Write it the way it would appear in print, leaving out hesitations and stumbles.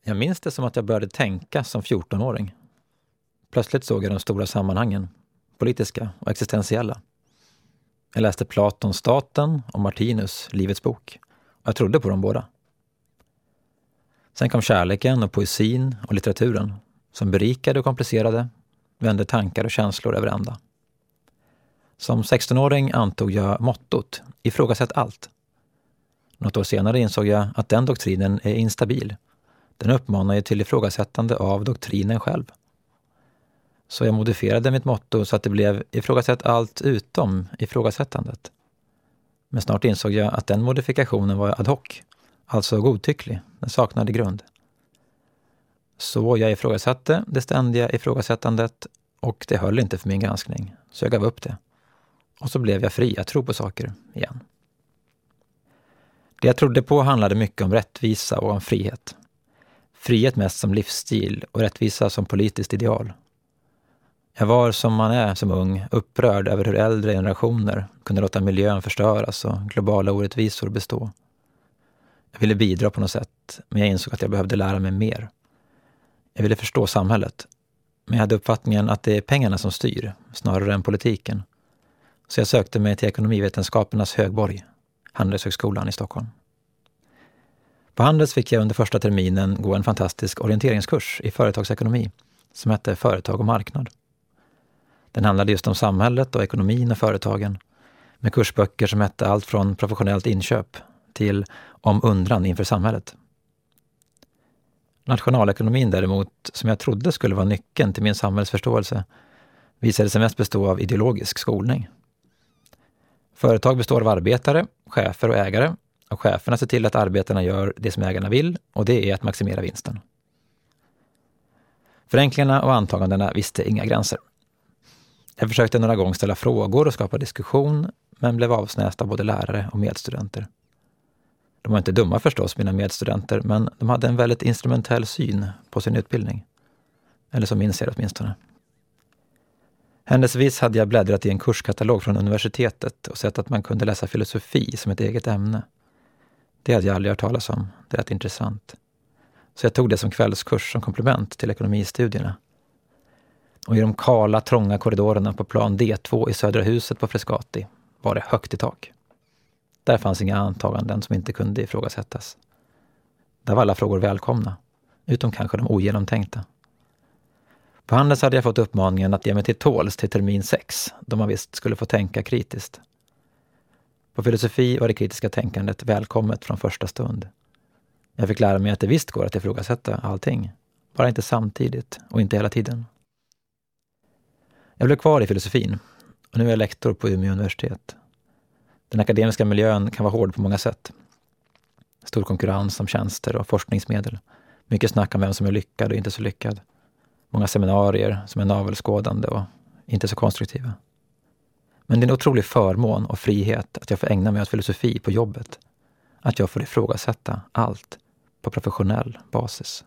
Jag minns det som att jag började tänka som 14-åring. Plötsligt såg jag de stora sammanhangen, politiska och existentiella. Jag läste Platons Staten och Martinus Livets bok, och jag trodde på dem båda. Sen kom kärleken och poesin och litteraturen som berikade och komplicerade, vände tankar och känslor över ända. Som 16-åring antog jag mottot, ifrågasätt allt. Något år senare insåg jag att den doktrinen är instabil. Den uppmanar ju till ifrågasättande av doktrinen själv. Så jag modifierade mitt motto så att det blev ifrågasätt allt utom ifrågasättandet. Men snart insåg jag att den modifikationen var ad hoc, alltså godtycklig, den saknade grund. Så jag ifrågasatte det ständiga ifrågasättandet och det höll inte för min granskning, så jag gav upp det. Och så blev jag fri att tro på saker igen. Det jag trodde på handlade mycket om rättvisa och om frihet. Frihet mest som livsstil och rättvisa som politiskt ideal. Jag var som man är som ung upprörd över hur äldre generationer kunde låta miljön förstöras och globala orättvisor bestå. Jag ville bidra på något sätt, men jag insåg att jag behövde lära mig mer. Jag ville förstå samhället, men jag hade uppfattningen att det är pengarna som styr, snarare än politiken. Så jag sökte mig till ekonomivetenskapernas högborg, Handelshögskolan i Stockholm. På Handels fick jag under första terminen gå en fantastisk orienteringskurs i företagsekonomi som hette Företag och marknad. Den handlade just om samhället och ekonomin och företagen, med kursböcker som hette allt från professionellt inköp till om undran inför samhället. Nationalekonomin däremot, som jag trodde skulle vara nyckeln till min samhällsförståelse, visade sig mest bestå av ideologisk skolning. Företag består av arbetare, chefer och ägare, och cheferna ser till att arbetarna gör det som ägarna vill, och det är att maximera vinsten. Förenklingarna och antagandena visste inga gränser. Jag försökte några gånger ställa frågor och skapa diskussion, men blev avsnäst av både lärare och medstudenter. De var inte dumma förstås, mina medstudenter, men de hade en väldigt instrumentell syn på sin utbildning. Eller så minns jag det åtminstone. Händelsevis hade jag bläddrat i en kurskatalog från universitetet och sett att man kunde läsa filosofi som ett eget ämne. Det hade jag aldrig hört talas om. Det är rätt intressant. Så jag tog det som kvällskurs som komplement till ekonomistudierna. Och i de kala, trånga korridorerna på plan D2 i Södra huset på Frescati var det högt i tak. Där fanns inga antaganden som inte kunde ifrågasättas. Där var alla frågor välkomna, utom kanske de ogenomtänkta. På Handels hade jag fått uppmaningen att ge mig till tåls till termin 6, då man visst skulle få tänka kritiskt. På filosofi var det kritiska tänkandet välkommet från första stund. Jag fick lära mig att det visst går att ifrågasätta allting, bara inte samtidigt och inte hela tiden. Jag blev kvar i filosofin och nu är jag lektor på Umeå universitet. Den akademiska miljön kan vara hård på många sätt. Stor konkurrens om tjänster och forskningsmedel. Mycket snack om vem som är lyckad och inte så lyckad. Många seminarier som är navelskådande och inte så konstruktiva. Men det är en otrolig förmån och frihet att jag får ägna mig åt filosofi på jobbet. Att jag får ifrågasätta allt på professionell basis.